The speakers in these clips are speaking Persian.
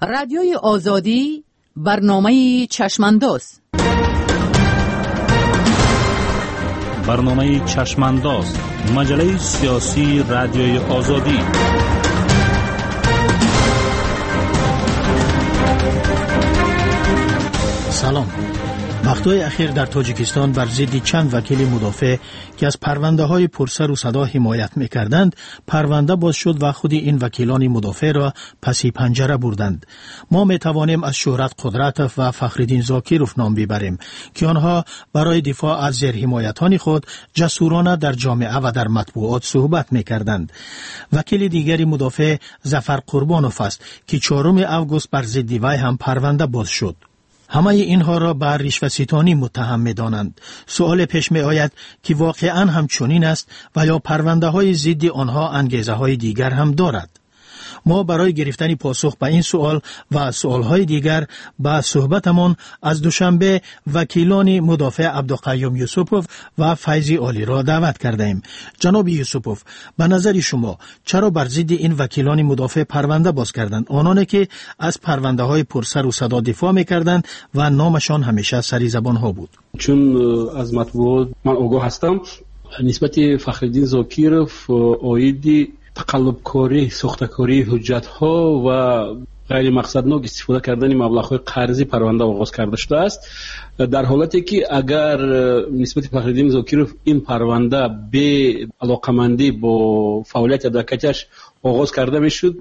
رادیوی آزادی برنامه چشمانداز. برنامه چشمانداز، مجله سیاسی رادیوی آزادی. سلام. وقتهای اخیر در تاجیکستان بر ضد چند وکیل مدافع که از پرونده های پرسر و صدا حمایت می‌کردند پرونده باز شد و خود این وکیلان مدافع را پسی پنجره بردند. ما می‌توانیم از شهرت قدرتوف و فخرالدین زاکیروف نام ببریم که آنها برای دفاع از زیرحمایتان خود جسورانه در جامعه و در مطبوعات صحبت می‌کردند. وکیل دیگری مدافع ظفر قربانوف است که 4 آگوست بر ضد وی هم پرونده باز شد. همه اینها را بر رشوه‌ستانی متهم می‌دانند. سوال پیش می‌آید که واقعاً هم چنین است و یا پرونده های ضد آنها انگیزه های دیگر هم دارد؟ ما برای گرفتن پاسخ به این سوال و سوالهای دیگر با صحبتمان از دوشنبه وکیلان مدافع عبدالقیوم یوسپوف و فیضی عالی را دعوت کرده ایم. جناب یوسپوف، به نظر شما چرا بر ضد این وکیلان مدافع پرونده باز کردند، آنانی که از پرونده های پرسر و صدا دفاع می‌کردند و نامشان همیشه سری زبان ها بود؟ چون از مطبوعات من آگاه هستم نسبت فخرالدین زاکیروف آیدی تقلبکاری، ساختکاری حجت‌ها و غیر مقصدناک استفاده کردن مبلغ‌های قرضی پرونده آغاز کرده شده است، در حالتی که اگر نسبت فخرالدین زاکیروف این پرونده به علاقمندی با فعالیت ادوکاتش آغاز کرده میشد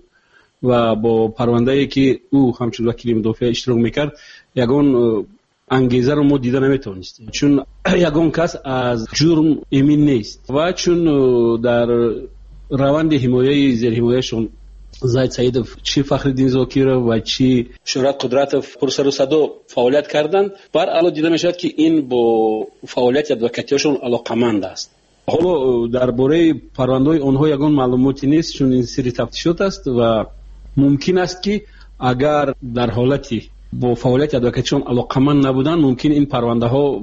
و با پرونده‌ای که او همچون وکیل مدافع اشتراک میکرد یگان انگیزه رو ما دیده نمیتونستیم، چون یگان کس از جرم امین نیست و چون در روند حمایه زیر حمایهشون زاید سعیدوف چی فخرالدین زاکیروف و چی شهرت قدرتوف پرسر و صدا فعالیت کردند، بر علاوه دیده میشد که این با فعالیت ادوکاتیشون علاقمند است. حالا درباره پرونده‌های آنها یگان معلوماتی نیست، چون این سری تفتیشات است و ممکن است که اگر در حالتی با فعالیت ادوکاتیشون علاقمند نبودن ممکن این پرونده ها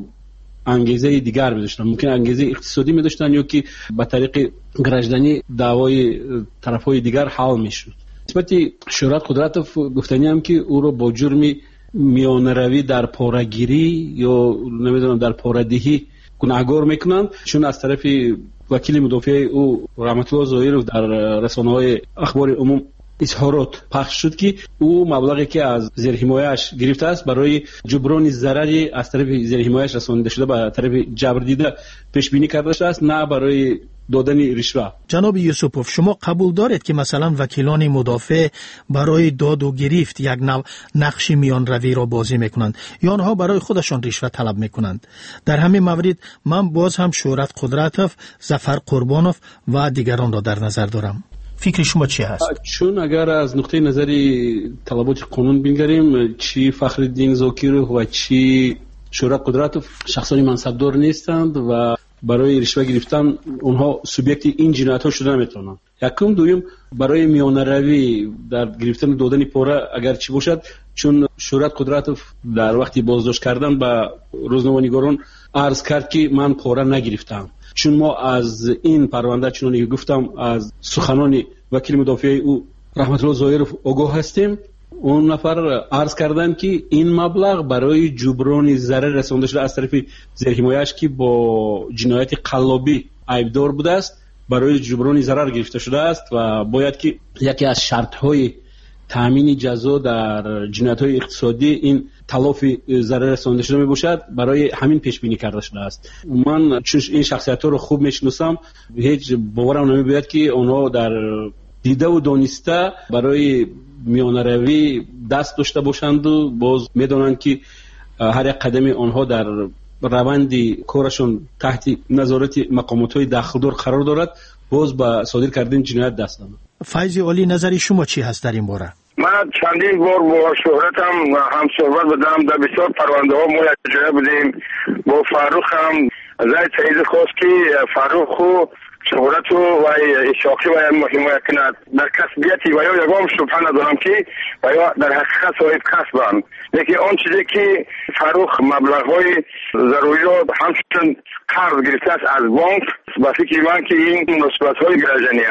انگیزه دیگر می‌داشتن، ممکن انگیزه اقتصادی می‌داشتن یا که به طریق گرجدنی دعوای طرف‌های دیگر حل می‌شد. نسبت شهرت قدرتوف گفتنی هم که او رو با جرم میانه‌روی در پاره‌گیری یا نمیدونم در پاره‌دهی گناهکار می‌کنند، چون از طرف وکیل مدافع او رحمت الله زاهیروف در رسانه‌های اخبار عموم اظهارات پخش شد که او مبلغی که از زیرحمایه‌اش گرفته است برای جبران ضرری از طرف زیرحمایه‌اش رسانیده شده به طرف جبر دیده پیش بینی کرده است، نه برای دادن رشوه. جناب یوسپوف، شما قبول دارید که مثلا وکیلان مدافع برای داد و گرفت یک نقش میان روی را بازی میکنند یا آنها برای خودشان رشوه طلب میکنند؟ در همین مورد من باز هم شهرت قدرتوف، ظفر قربانوف و دیگران را در نظر دارم. فکر شما چی هست؟ چون اگر از نقطه نظری طلبات قانون بنگریم، چی فخرالدین زاکیروف و چی شهرت قدرتوف شخصانی منصبدار نیستند و برای رشوه گرفتن اونها سوبیکت این جنایت ها شده نمیتونن. یکم دویم برای میانه روی در گرفتن دادن پاره اگر چی باشد، چون شهرت قدرتوف در وقتی بازداشت کردن به روزنامه‌نگاران عرض کرد که من پاره نگرفتم. چون ما از این پرونده چون گفتم از سخنان وکیل مدافع او رحمت الله زاهیروف آگاه هستیم، اون نفر عرض کردن که این مبلغ برای جبران ضرر رسانده شده از طرف زیرحمایه‌اش که با جنایت قلابی عیبدار بوده است، برای جبران ضرر گرفته شده است و باید که یکی از شرط‌های تامین جزا در جنایت‌های اقتصادی این تلافی ضرر رسانده شده میباشد، برای همین پیش بینی کرده شده است. من چون این شخصیت‌ها رو خوب میشناسم، هیچ باورم نمیاد که آنها در دیده و دانسته برای میانه روی دست داشته باشند و باز میدونند که هر یک قدم آنها در روند کارشون تحت نظارت مقامات‌های داخلدار قرار دارد، باز با صادر کردن جنایت دست دارند. فیضی عالی، نظری شما چی هست در این باره؟ من چندین بار با شهرتم هم صحبت بدم، در بسیار پرونده ها ما جای بودیم. با فاروق هم زاید سعید خواست که فاروق و شهرت و اشاقی و حمایت کند در کسبیتی و یا یکم شبه ندارم که و یا در حقیقت صاحب کسبم، لیکن آن چیزی که فاروق مبلغ های ضروری را همچنین قرض گرفته است از بانک، با فکر من که این نسبت های گرجنی است.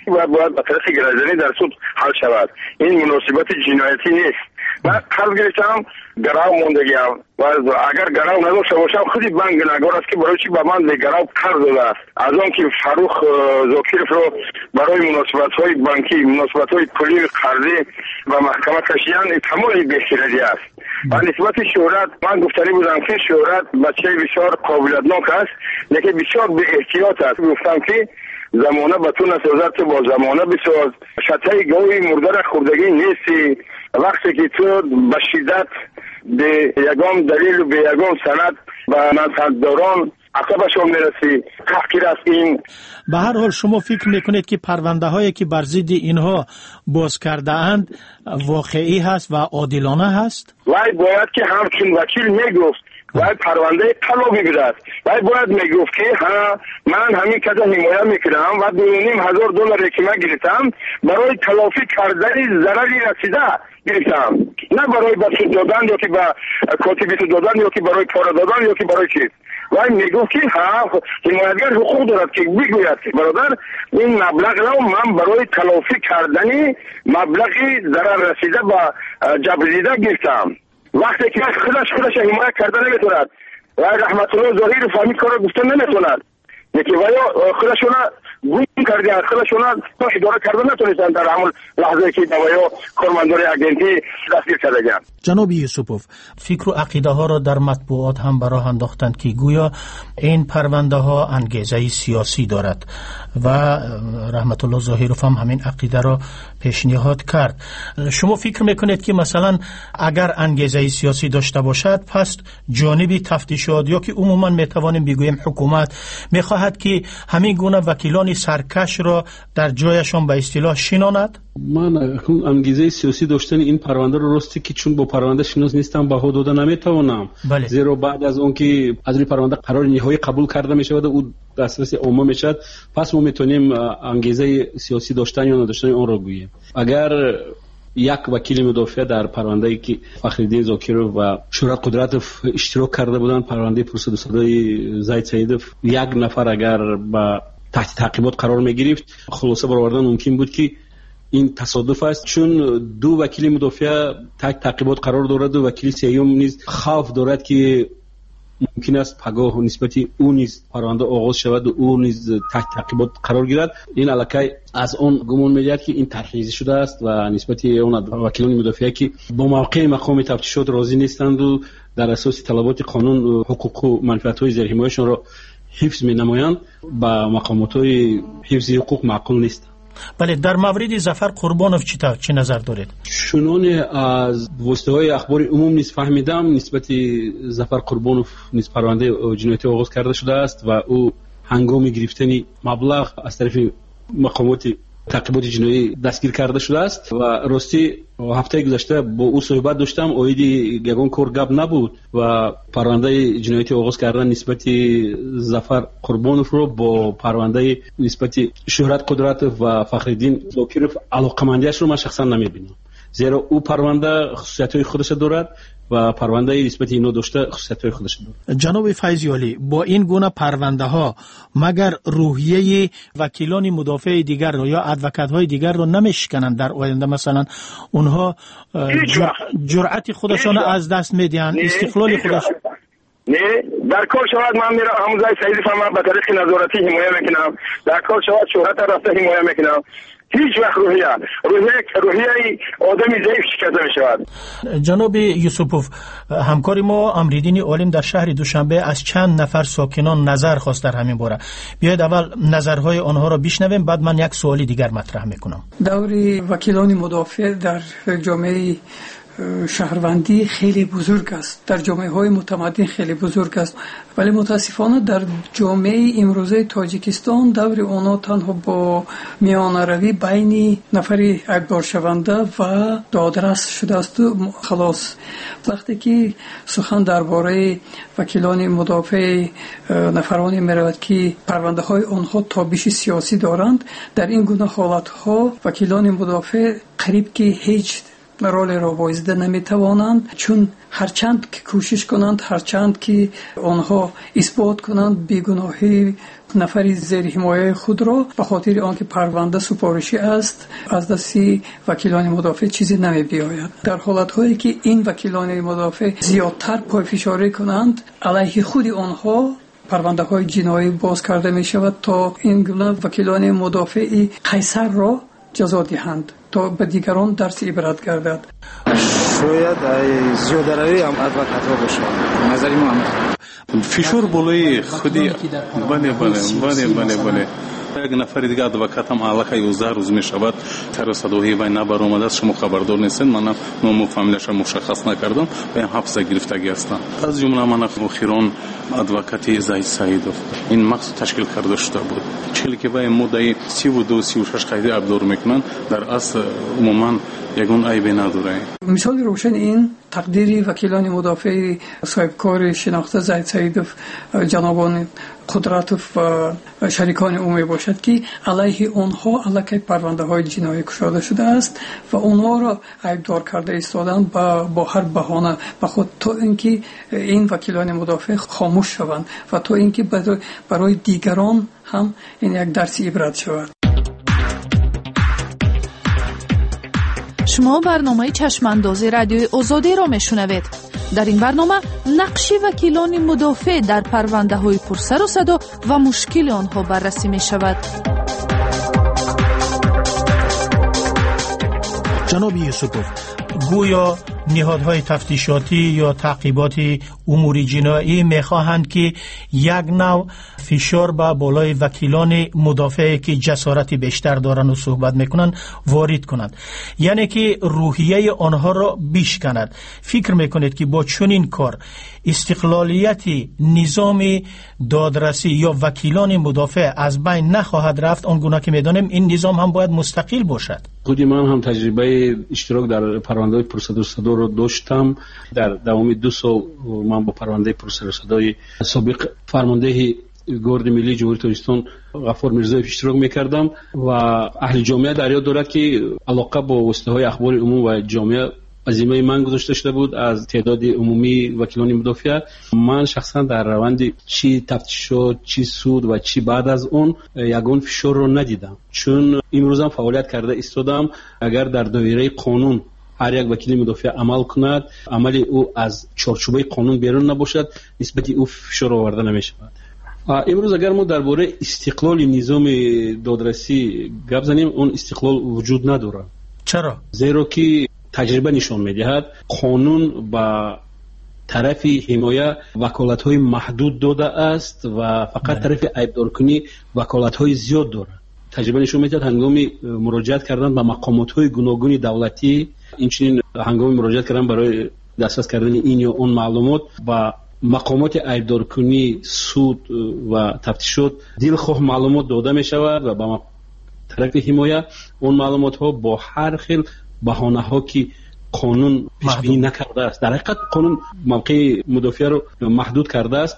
که باید به طریق گردانی در سود حل شود. این مناسبت جنایتی نیست. من قرض گرفتم گراو موندگیم و اگر گراو نداشته باشم خودی بانک گناهکار است که برای چی به من گراو قرض داده است. از آن که فاروق زاکیرف رو برای مناسبت‌های بانکی، مناسبت‌های پولی قرضی و محکمه کشیدن تمام بهتری است. و نسبت شهرت من گفتنی بودم که شهرت بچه بسیار قابلیتناک است، لیکن بسیار به احتیاط است. گفتم که زمانه به تو نسازد تو با زمانه بساز. شتای گاوی مرده را خوردگی نیستی. وقتی که تو به شدت به یگام دلیل و به یگام سند و منصبداران عقبشون میرسی تحقیر است. این به هر حال شما فکر میکنید که پرونده هایی که بر ضد اینها باز کرده اند واقعی هست و عادلانه هست؟ وای باید که همچون وکیل میگفت باید پرونده طلا بگیرد. باید میگفت که من همین کده حمایت میکنم و $2,500 که من گرفتم برای تلافی کردن ضرری رسیده گرفتم، نه برای بسود دادن یا که به کاتبی دادن یا که برای پاره دادن یا که برای چی. و میگفت که حمایتگر حقوق دارد که بگوید که برادر این مبلغ رو من برای تلافی کردن مبلغی ضرر رسیده به جبریده گرفتم. وقتی که خودش حمایت کرده نمیتوند و رحمت الله ظاهری فهمید کار گفته نمیتوند، یکی ویا خودشون گم کردن، خودشون اداره کرده نتونستن در همون لحظه که نویا کارمندان اگنتی دستگیر کردن. جناب یوسفوف، فکر و عقیده ها را در مطبوعات هم براه انداختند که گویا این پرونده ها انگیزه سیاسی دارد و رحمت الله ظاهروف هم همین عقیده را پیشنهاد کرد. شما فکر میکنید که مثلا اگر انگیزه سیاسی داشته باشد پس جانبی تفتیشات یا که عموما میتوانیم بگوییم حکومت میخواهد که همین گونه وکیلان سرکش را در جایشان به اصطلاح شناند؟ من انگیزه سیاسی داشتن این پرونده رو راستی که چون با پرونده شناس نیستم بها داده نمیتوانم. بله. زیرا بعد از اون که از این پرونده قرار نهایی قبول کرده میشه و او دسترسی عمومی میشه، پس ما میتونیم انگیزه سیاسی داشتن یا نداشتن اون رو گوییم. اگر یک وکیل مدافع در پرونده‌ای که فخرالدین زاکیرف و شهرت قدرتوف اشتراک کرده بودند، پرونده پرسد و صدای زید سیدوف، یک نفر اگر با تحت تعقیبات قرار میگرفت خلاصه برآوردن ممکن بود که این تصادف است، چون دو وکیل مدافع تحت تعقیبات قرار دارد و وکیل سیوم نیز خوف دارد که ممکن است پگاه نسبتی او نیز پرونده آغاز شود و او نیز تحت تعقیبات قرار گیرد. این علاقه از اون گمان می‌دهد که این ترخیصی شده است و نسبتی اون وکیلان مدافع که با موقع مقام تفتیشات راضی نیستند و در اساس طلبات قانون حقوق و منفعت‌های زیرحمایه‌شان را حفظ می‌نمایند با مقامات‌های حفظ حقوق معقول نیست. بله، در مورد ظفر قربانوف چه نظر دارید؟ چنان از واسطه‌های اخبار عموم نیز فهمیدم نسبت ظفر قربانوف نیز پرونده جنایتی آغاز کرده شده است و او هنگام گرفتن مبلغ از طرف مقامات تعقیبات جنایی دستگیر کرده شده است و راستی هفته گذشته با او صحبت داشتم، اویدی یگان کار گپ نبود و پرونده جنایتی آغاز کردن نسبت ظفر قربانوف رو با پرونده نسبت شهرت قدرتوف و فخرالدین زاکیرف علاقمندیش رو من شخصا نمیبینم، زیرا او پرونده خصوصیت‌های خودش دارد و پرونده نسبت اینو داشته خصوصیت‌های خودش دارد. جناب فیضی علی، با این گونه پرونده ها مگر روحیه وکیلان مدافع دیگر رو یا ادوکات‌های دیگر رو نمیشکنند در آینده؟ مثلا اونها جرأت خودشان از دست میدن، استقلال خودش نه در کار شود. من میرم همون زای سعید فهم به طریق نظارتی حمایت میکنم، در کار شود شهرت رفته حمایت میکنم. هیچ وقت روحیه آدمی ضعیف شکسته می شود. جناب یوسفوف، همکار ما امریدین عالم در شهر دوشنبه از چند نفر ساکنان نظر خواست در همین باره. بیاید اول نظرهای آنها را بشنویم، بعد من یک سوالی دیگر مطرح میکنم. دور وکیلان مدافع در جامعه شهروندی خیلی بزرگ است، در جامعه های متمدن خیلی بزرگ است، ولی متاسفانه در جامعه امروزه تاجیکستان دور اونا تنها با میانه روی بین نفری اکبار شونده و دادرس شده است و خلاص. وقتی که سخن درباره وکیلان مدافع نفرانی میرود که پرونده های آنها تابش سیاسی دارند، در این گونه حالت ها وکیلان مدافع قریب که هیچ رول را وایسته نمیتوانند، چون هرچند که کوشش کنند، هرچند که آنها اثبات کنند بیگناهی نفری زیر حمایه خود را، به خاطر آنکه پرونده سفارشی است از دست وکیلان مدافع چیزی نمی بیاید. در حالت‌هایی که این وکیلان مدافع زیادتر پایفشاری کنند علیه خود آنها، پرونده های جنایی باز کرده می شود تا این گونه وکیلان مدافع قیصر را جزا دهند تا به دیگران درس عبرت گردد. شاید زیاده روی هم ادوکات ها باشه. نظری ما هم فشار بالای خودی بله یک نفر دیگه ادوکات هم علاقه 11 روز می شود ترصدوهی و نبر اومده است. شما خبردار نیستین، من نام و فامیلش مشخص نکردم و این حبس گرفتگی هستند. از جمله من اخیران ادوکاتی زاید سعیدов این مقصد تشکیل کرده شده بود. چلی که با مدعی 32-36 قیدی ابزار میکنن، در اصل عموما یگون عیبی نداره. مثال روشن این تقدیر وکیلان مدافع صاحب کار شناخته زاید سعیدов جنابان قدرتوف و شریکان عمومی باشد که علیه آنها علیه پرونده های جنایی گشاده شده است و آنها را عیبدار کرده ایستادند با هر بهانه به خود، تا اینکه این وکیلان مدافع خاموش شوند و تا اینکه برای دیگران هم این یک درس عبرت شود. شما برنامه چشماندازی رادیوی آزادی را میشنوید. در این برنامه نقش وکیلان مدافع در پرونده های پرسر و صدا و مشکل آنها بررسی می شود. جناب یوسفوف، گویا نهادهای تفتیشاتی یا تعقیباتی امور جنایی میخواهند که یک نوع فشار به بالای وکیلان مدافعی که جسارت بیشتر دارند و صحبت میکنند وارد کنند، یعنی که روحیه آنها را بیشکند. فکر میکنید که با چنین کار استقلالیت نظام دادرسی یا وکیلان مدافع از بین نخواهد رفت؟ آنگونه که میدانیم این نظام هم باید مستقل باشد. خودی من هم تجربه اشتراک در پرونده پروسدور صدا رو داشتم. در دوام 2 سال من با پرونده پروسدور صدای سابق فرمانده گارد ملی جمهوری تاجیکستان غفار میرزایف اشتراک میکردم و اهل جامعه در یاد دارد که علاقه با واسطه های اخبار عموم و جامعه عزیمه من گذاشته شده بود از تعداد عمومی وکیلان مدافع. من شخصا در روند چی تفتیشات، چی سود و چی بعد از اون یگان فشار رو ندیدم، چون امروز هم فعالیت کرده ایستادم. اگر در دایره قانون هر یک وکیل مدافع عمل کند، عمل او از چارچوبه قانون بیرون نباشد، نسبت او فشار آورده نمیشود. امروز اگر ما درباره استقلال نظام دادرسی گپ زنیم، اون استقلال وجود نداره. چرا؟ زیرا که تجربه نشان میدهد قانون با طرف حمایه وکالت‌های محدود داده است و فقط طرف عیبدار کنی وکالت‌های زیاد داره. تجربه نشان میدهد هنگامی مراجعت کردن به مقامات‌های گوناگون دولتی، اینچنین هنگامی مراجعت کردن برای دسترس کردن این یا اون معلومات و مقامات عیبدار کنی، سود و تفتیشات دلخواه معلومات داده می شود و به طرف حمایه اون معلومات ها با هر خیل بهانه ها که قانون پیش بینی نکرده است. در حقیقت قانون موقع مدافع رو محدود کرده است.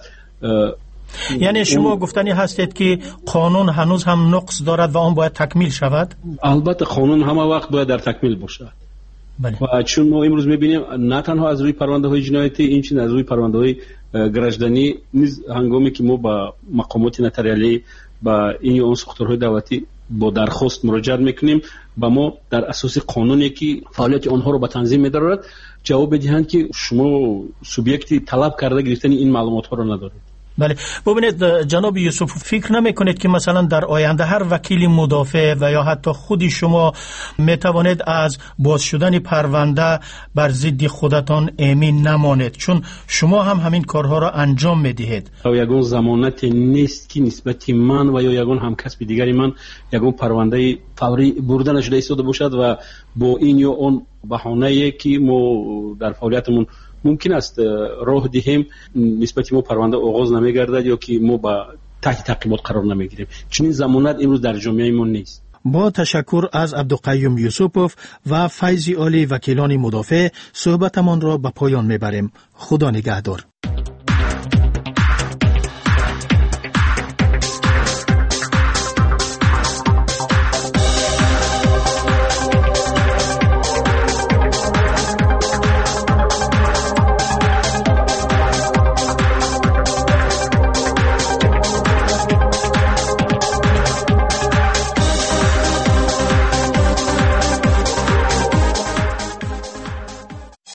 یعنی شما گفتنی هستید که قانون هنوز هم نقص دارد و آن باید تکمیل شود؟ البته قانون همه وقت باید در تکمیل باشد. بله. و چون ما امروز میبینیم نه تنها از روی پرونده های جنایتی، اینچین از روی پرونده های گرجدنی نیز هنگامی که ما با مقامات نتریالی با این یا اون ساختارهای دولتی با درخواست مراجعه میکنیم، با ما در اساس قانونی که فعالیت آنها رو به تنظیم می‌دارد جواب بدهند که شما سوبیکتی طلب کرده گرفتن این معلومات ها رو ندارید. بله، ببینید جناب یوسف، فکر نمی کنید که مثلا در آینده هر وکیل مدافع و یا حتی خودی شما می توانید از باز شدن پرونده بر ضد خودتان امین نمانید، چون شما هم همین کارها را انجام می دهید؟ یگان ضمانت نیست که نسبت من و یا یگان همکسب دیگری من یگان پرونده فوری برده نشده ایستاده باشد و با این یا اون بهانه‌ای که ما در فعالیتمون ممکن است راه دهیم نسبت ما پرونده آغاز نمیگردد یا که ما با تحت تعقیبات قرار نمیگیریم. چنین ضمانت امروز در جامعه ما نیست. با تشکر از عبدالقیوم یوسفوف و فیضی عالی وکیلان مدافع، صحبتمان را به پایان میبریم. خدا نگهدار.